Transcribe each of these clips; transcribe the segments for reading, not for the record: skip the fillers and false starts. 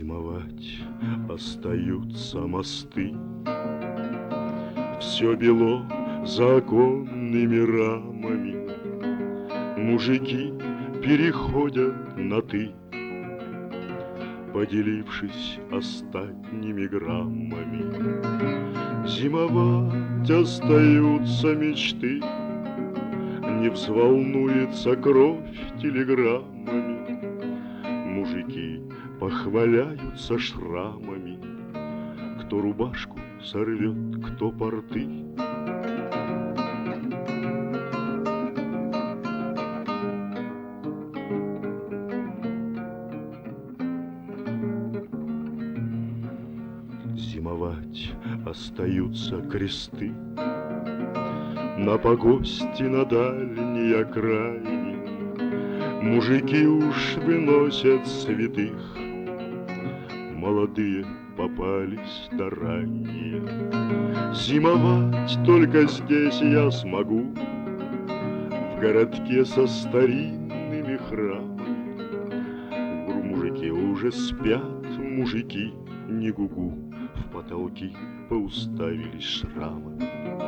Зимовать остаются мосты, все бело за оконными рамами. Мужики переходят на «ты», поделившись остатними граммами. Зимовать остаются мечты, не взволнуется кровь телеграммами. Мужики похваляются шрамами, кто рубашку сорвет, кто порты. Зимовать остаются кресты на погосте на дальней окраине. Мужики уж выносят святых, молодые попались да ранние. Зимовать только здесь я смогу, в городке со старинными храмами. Мужики уже спят, мужики не гугу, в потолки поуставились шрамами.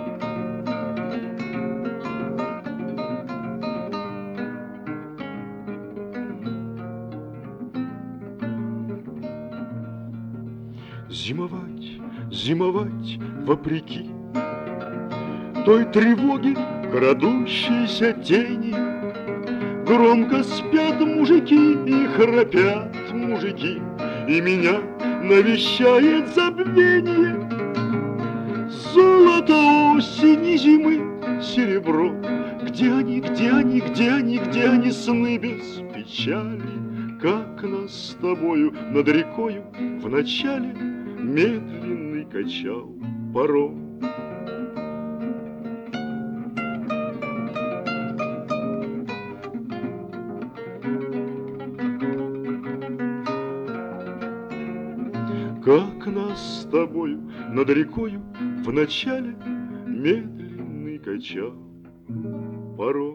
Зимовать, зимовать вопреки той тревоги, крадущейся тени. Громко спят мужики и храпят мужики, и меня навещает забвение. Золото осени, зимы, серебро. Где они, где они, где они, где они, сны без печали? Как нас с тобою над рекою вначале медленный качал паром. Как нас с тобою над рекою вначале медленный качал паром.